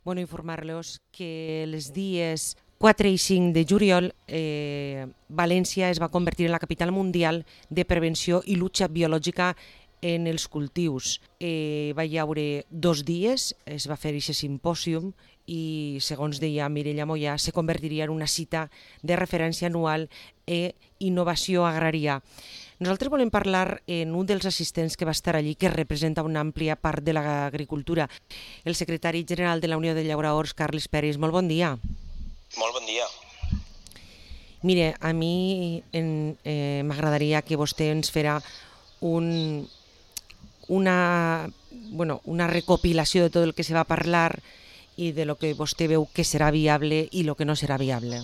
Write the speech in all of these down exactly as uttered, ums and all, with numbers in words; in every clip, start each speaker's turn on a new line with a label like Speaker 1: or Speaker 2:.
Speaker 1: Bueno, informar-los que els dies quatre i cinc de juliol eh, València es va convertir en la capital mundial de prevenció i lucha biològica en els cultius. Eh, va hi haure dos dies, es va fer aquest simpòsium i, segons deia Mireia Moya, se convertiria en una cita de referència anual e innovació agrària. Nosaltres volem parlar en un dels assistents que va estar allí, que representa una àmplia part de l'agricultura, el secretari general de la Unió de Llauradors, Carles Peris. Molt bon dia.
Speaker 2: Molt bon dia.
Speaker 1: Mire, a mi eh, m'agradaria que vostè ens fera un, una, bueno, una recopilació de tot el que se va parlar i de lo que vostè veu que serà viable i lo que no serà viable.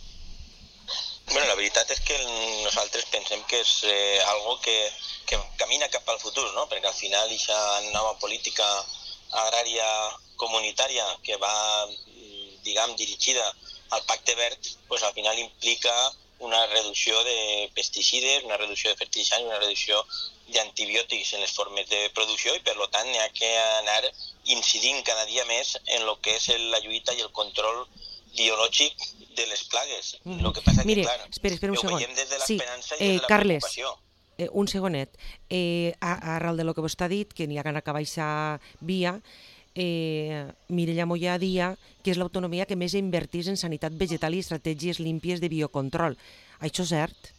Speaker 2: Bueno, la veritat és que nosaltres pensem que és eh, algo que, que camina cap al futur, no? Perquè al final aquesta nova política agrària comunitària que va, diguem, dirigida al Pacte Verd, pues al final implica una reducció de pesticides, una reducció de fertilitzants, una reducció d'antibiòtics en les formes de producció i per tant hi ha que anar incidint cada dia més en el que és la lluita i el control biològic de les plagues.
Speaker 1: Uh-huh.
Speaker 2: Lo que passa
Speaker 1: Mire,
Speaker 2: que, clar,
Speaker 1: espera, espera un
Speaker 2: ho
Speaker 1: segon.
Speaker 2: veiem des de
Speaker 1: Sí,
Speaker 2: l'esperança i
Speaker 1: eh,
Speaker 2: des de la
Speaker 1: Carles,
Speaker 2: preocupació.
Speaker 1: eh, un segonet. Eh, arrel de lo que vostè ha dit, que n'hi ha que acabar aquesta via, eh, Mireia Moya dia que és l'autonomia que més invertís en sanitat vegetal i estratègies límpies de biocontrol. Això és cert?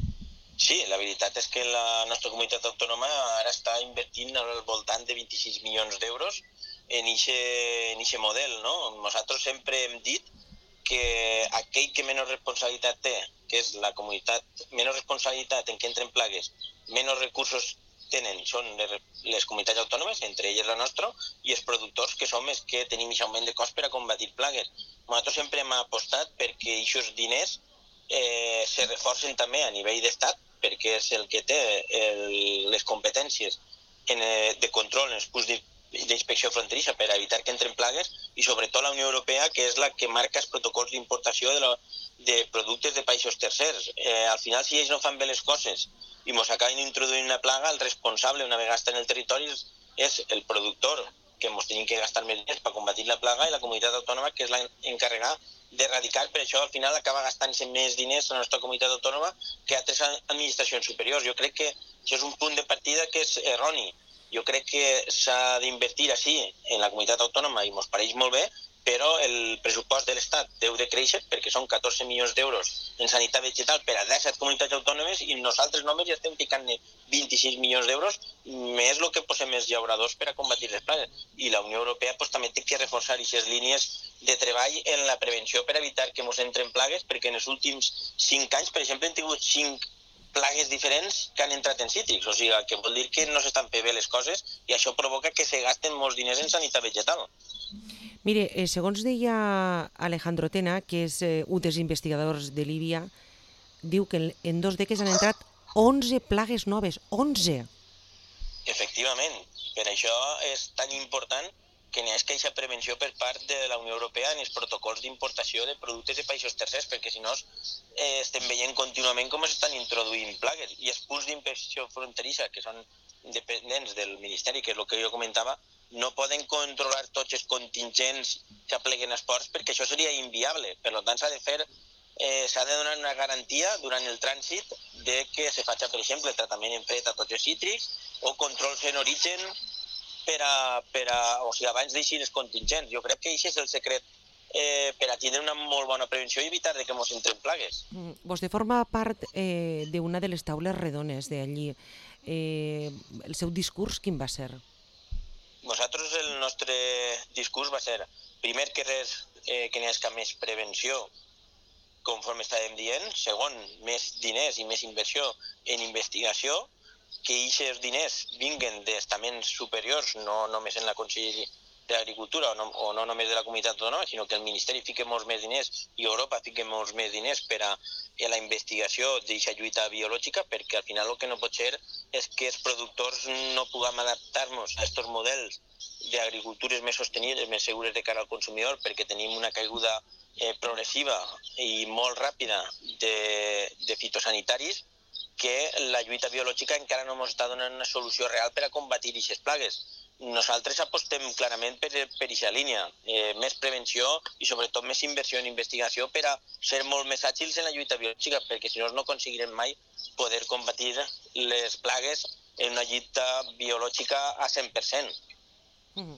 Speaker 2: Sí, la veritat és que la nostra comunitat autònoma ara està invertint al voltant de vint-i-sis milions d'euros en aquest model, no? Nosaltres sempre hem dit que aquell que menys responsabilitat té, que és la comunitat, menys responsabilitat en què entren plagues, menys recursos tenen, són les comunitats autònomes, entre elles la nostra, i els productors, que som els que tenim aquest augment de cost per a combatir plagues. Nosaltres sempre hem apostat perquè aquests diners eh, se reforcen també a nivell d'estat, perquè és el que té el, les competències en, eh, de control en els punts d'inspecció fronterissa per evitar que entren plagues, i sobretot la Unió Europea, que és la que marca els protocols d'importació de, la, de productes de països tercers. Eh, al final, si ells no fan bé les coses i ens acaben introduint una plaga, el responsable, una vegada està en el territori, és el productor, que ens tenim que gastar més diners per combatir la plaga, i la comunitat autònoma, que és l'encarregada d'erradicar. Per això al final acaba gastant-se més diners la nostra comunitat autònoma que altres administracions superiors. Jo crec que això és un punt de partida que és erroni. Jo crec que s'ha d'invertir així en la comunitat autònoma i ens pareix molt bé, però el pressupost de l'Estat deu de créixer perquè són catorze milions d'euros en sanitat vegetal per a disset comunitats autònomes i nosaltres només ja estem ficant vint-i-sis milions d'euros més el que posem els llauradors per a combatir les plagues. I la Unió Europea pues, també té que reforçar aquestes línies de treball en la prevenció per evitar que ens entren plagues, perquè en els últims cinc anys, per exemple, hem tingut cinc plagues diferents que han entrat en cítrics, o sigui, que vol dir que no s'estan fent bé les coses i això provoca que se gasten molts diners en sanitat vegetal.
Speaker 1: Mire, eh, segons deia Alejandro Tena, que és eh, un dels investigadors de Líbia, diu que en dos dècades han entrat onze plagues noves, onze!
Speaker 2: Efectivament, per això és tan important que n'hi hagi aquesta prevenció per part de la Unió Europea en els protocols d'importació de productes de països tercers, perquè si no eh, estem veient contínuament com s'estan introduint plagues. I els punts d'inspecció fronterissa, que són dependents del Ministeri, que és el que jo comentava, no poden controlar tots els contingents que apleguen esports perquè això seria inviable. Per tant, s'ha de fer, eh, s'ha de donar una garantia durant el trànsit de que se faci, per exemple, el tractament en fred a tots els cítrics o controls en origen per a, per a, o sigui, abans d'eixir els contingents. Jo crec que això és el secret eh, per a tindre una molt bona prevenció i evitar que ens entren plagues.
Speaker 1: Mm, vostè forma part eh, d'una de les taules redones d'allí. Eh, el seu discurs quin va ser?
Speaker 2: Nosaltres el nostre discurs va ser, primer que res, eh, que n'hi hagi més prevenció, conforme estàvem dient. Segon, més diners i més inversió en investigació, que aquests diners vinguen d'estaments superiors, no només en la Conselleria d'Agricultura o no, o no només de la comunitat autònoma, sinó que el Ministeri fiqui molts més diners i Europa fiqui molts més diners per a, a la investigació d'aquesta lluita biològica, perquè al final el que no pot ser és que els productors no puguem adaptar-nos a aquests models d'agricultures més sostenibles, més segures de cara al consumidor, perquè tenim una caiguda eh, progressiva i molt ràpida de, de fitosanitaris, que la lluita biològica encara no ens està donant una solució real per a combatir aquestes plagues. nosaltres apostem clarament per aquesta línia, eh, més prevenció i sobretot més inversió en investigació per a ser molt més àgils en la lluita biològica, perquè si no no aconseguirem mai poder combatir les plagues en una lluita biològica a cent per cent.
Speaker 1: Uh-huh.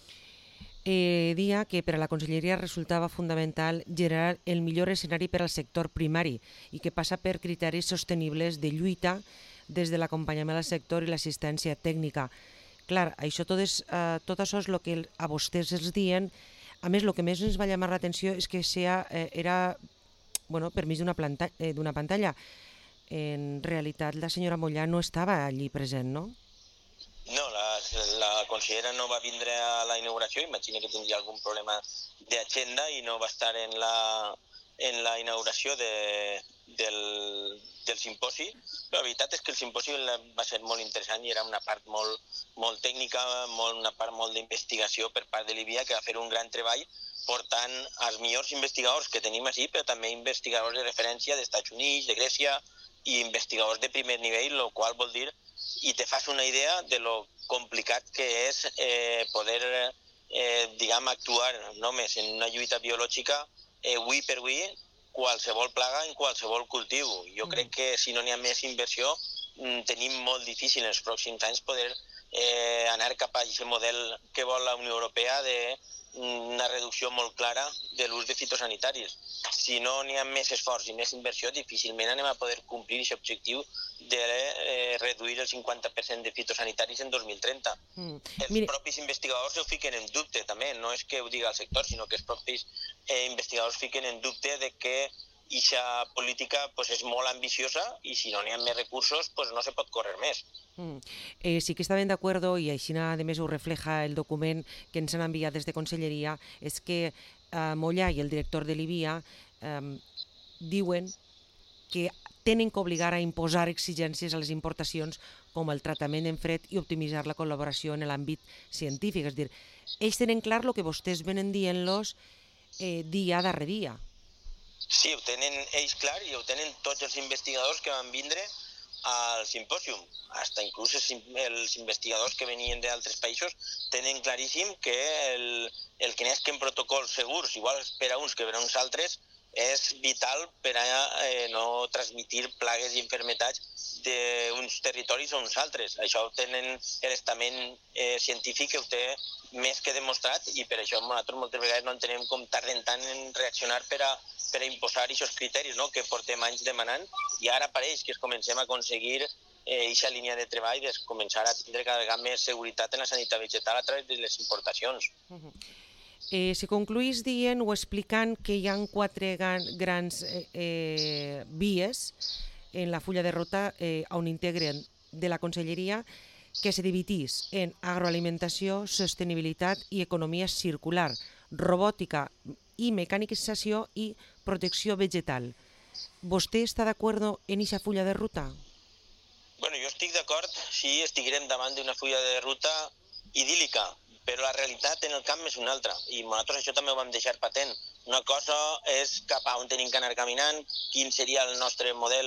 Speaker 1: Eh, dia que per a la Conselleria resultava fundamental generar el millor escenari per al sector primari i que passa per criteris sostenibles de lluita des de l'acompanyament al sector i l'assistència tècnica. Clar, això tot, és, eh, tot això és el que a vostès els diuen. A més, el que més ens va llamar l'atenció és que sea, eh, era bueno, per mig d'una eh, pantalla. En realitat, la senyora Mollà no estava allí present, no?
Speaker 2: No, la, la consellera no va vindre a la inauguració, imagina que tindria algun problema d'agenda i no va estar en la, en la inauguració de, del, del simposi. Però la veritat és que el simposi va ser molt interessant i era una part molt, molt tècnica, molt, una part molt d'investigació per part de l'I B I A, que va fer un gran treball portant els millors investigadors que tenim així, però també investigadors de referència d'Estats Units, de Grècia i investigadors de primer nivell, el qual vol dir, i te fas una idea de lo complicat que és eh, poder eh, diguem, actuar només en una lluita biològica eh, avui per avui qualsevol plaga en qualsevol cultiu. Jo mm. crec que si no n'hi ha més inversió tenim molt difícil en els pròxims anys poder eh, anar cap a aquest model que vol la Unió Europea de una reducció molt clara de l'ús de fitosanitaris. Si no n'hi ha més esforç i més inversió, difícilment anem a poder complir aquest objectiu de eh, reduir el cinquanta per cent de fitosanitaris en dos mil trenta. Mm. Els Mire... propis investigadors ho fiquen en dubte també, no és que ho diga el sector, sinó que els propis eh, investigadors fiquen en dubte de que aquesta política pues, és molt ambiciosa i si no n'hi ha més recursos pues, no se pot córrer més.
Speaker 1: Mm. Eh, sí que estaven d'acuerdo i així a més ho refleja el document que ens han enviat des de Conselleria, és que eh, Mollà i el director de l'I B I A eh, diuen que tenen que obligar a imposar exigències a les importacions com el tractament en fred i optimitzar la col·laboració en l'àmbit científic. És a dir, ells tenen clar el que vostès venen dient-los eh, dia darrere dia.
Speaker 2: Sí, ho tenen ells clar i ho tenen tots els investigadors que van vindre al simpòsium. Hasta inclús els investigadors que venien d'altres països tenen claríssim que el, el que n'esquen protocols segurs, igual per a uns que per a uns altres, és vital per a eh, no transmitir plagues i enfermetats d'uns territoris a uns altres. Això ho tenen l'estament eh, científic que ho té més que demostrat i per això nosaltres moltes vegades no entenem com tarden tant en reaccionar per a, per a imposar aquests criteris, no?, que portem anys demanant i ara pareix que es comencem a aconseguir aquesta eh, línia de treball de començar a tindre cada vegada més seguretat en la sanitat vegetal a través de les importacions.
Speaker 1: Uh-huh. Eh, se concluís dient o explicant que hi ha quatre gran, grans eh, eh, vies en la fulla de ruta eh, on integren de la Conselleria que se dividís en agroalimentació, sostenibilitat i economia circular, robòtica i mecanització i protecció vegetal. ¿Vostè està d'acord en aquesta fulla de ruta?
Speaker 2: Bueno, jo estic d'acord si estiguérem davant d'una fulla de ruta idíl·lica, però la realitat en el camp és una altra i nosaltres això també ho vam deixar patent. Una cosa és cap a on tenim que anar caminant, quin seria el nostre model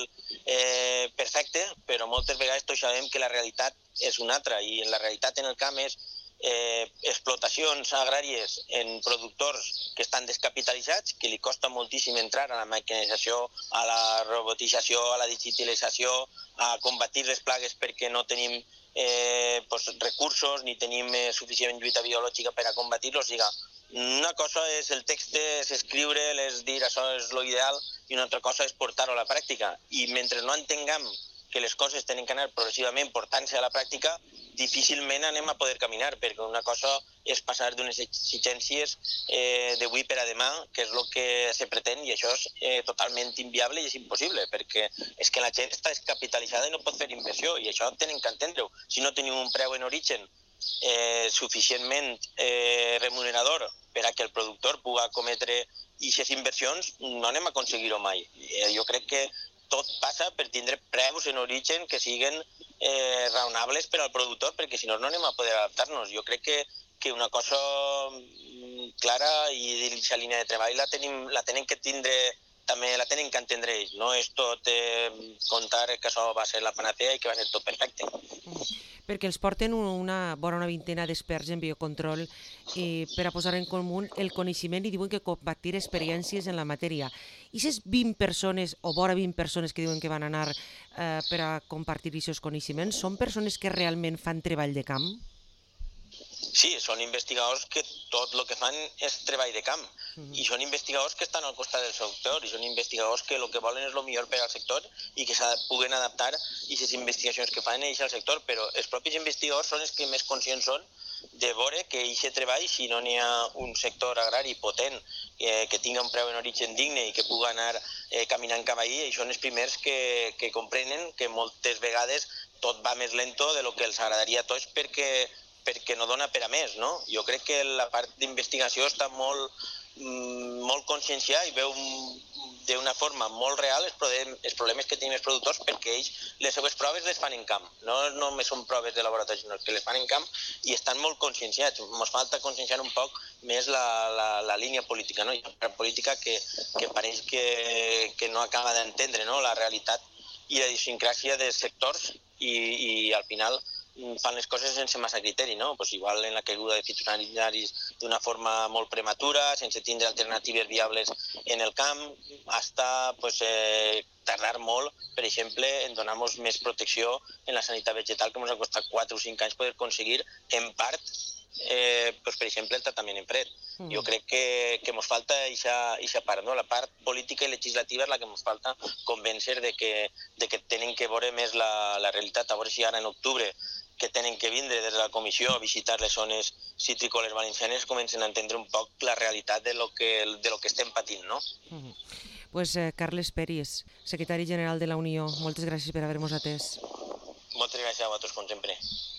Speaker 2: eh, perfecte, però moltes vegades tots sabem que la realitat és una altra i la realitat en el camp és eh, explotacions agràries en productors que estan descapitalitzats, que li costa moltíssim entrar a la mecanització, a la robotització, a la digitalització, a combatir les plagues perquè no tenim eh, pues, recursos ni tenim eh, suficient lluita biològica per a combatir-los. Diga, una cosa és el text, és escriure, és dir això és l'ideal i una altra cosa és portar-ho a la pràctica. I mentre no entenguem que les coses tenen que anar progressivament portant-se a la pràctica, difícilment anem a poder caminar, perquè una cosa és passar d'unes exigències eh, d'avui per a demà, que és el que se pretén, i això és eh, totalment inviable i és impossible, perquè és que la gent està descapitalitzada i no pot fer inversió, i això tenen que entendre-ho. Si no tenim un preu en origen eh, suficientment eh, remunerador per a que el productor pugui cometre aquestes inversions, no anem a aconseguir-ho mai. Eh, jo crec que tot passa per tindre preus en origen que siguen eh, raonables per al productor, perquè si no, no anem a poder adaptar-nos. Jo crec que, que una cosa clara i aquesta línia de treball la tenim, la tenen que tindre, també la tenen que entendre ells. No és tot eh, contar que això va ser la panacea i que va ser tot perfecte.
Speaker 1: perquè els porten una vora una vintena d'experts en biocontrol eh, per a posar en comú el coneixement i diuen que compartir experiències en la matèria. I aquestes vint persones o vora vint persones que diuen que van anar eh, per a compartir aquests coneixements són persones que realment fan treball de camp?
Speaker 2: Sí, són investigadors que tot el que fan és treball de camp. Uh-huh. I són investigadors que estan al costat del sector, i són investigadors que el que volen és el millor per al sector i que se puguen adaptar a aquestes investigacions que fan ells al sector, però els propis investigadors són els que més conscients són de veure que aquest treball, si no n'hi ha un sector agrari potent, eh, que tingui un preu en origen digne i que pugui anar eh, caminant cap ahí, ells són els primers que, que comprenen que moltes vegades tot va més lento de lo que els agradaria a tots perquè perquè no dona per a més, no? Jo crec que la part d'investigació està molt, molt conscienciada i veu d'una forma molt real els problemes, els problemes que tenim els productors perquè ells les seves proves les fan en camp. No només són proves de laboratori, sinó que les fan en camp i estan molt conscienciats. Ens falta conscienciar un poc més la, la, la línia política, no? Hi ha una política que, que pareix que, que no acaba d'entendre, no? La realitat i la idiosincràsia dels sectors i, i al final fan les coses sense massa criteri, no? Pues igual en la caiguda de fitosanitaris d'una forma molt prematura, sense tindre alternatives viables en el camp, hasta pues, eh, tardar molt, per exemple, en donar-nos més protecció en la sanitat vegetal que ens ha costat quatre o cinc anys poder aconseguir, en part, eh, pues, per exemple, el tractament en fred. Mm. Jo crec que, que ens falta aquesta part, no? La part política i legislativa és la que ens falta convèncer de que, de que tenen que veure més la, la realitat. A veure si ara en octubre que tenen que vindre des de la comissió a visitar les zones citrícoles valencianes comencen a entendre un poc la realitat de lo que, de lo que estem patint, no?
Speaker 1: Mm-hmm. Pues eh, Carles Peris, secretari general de la Unió, moltes gràcies per haver-nos atès.
Speaker 2: Moltes gràcies a vosaltres, com sempre.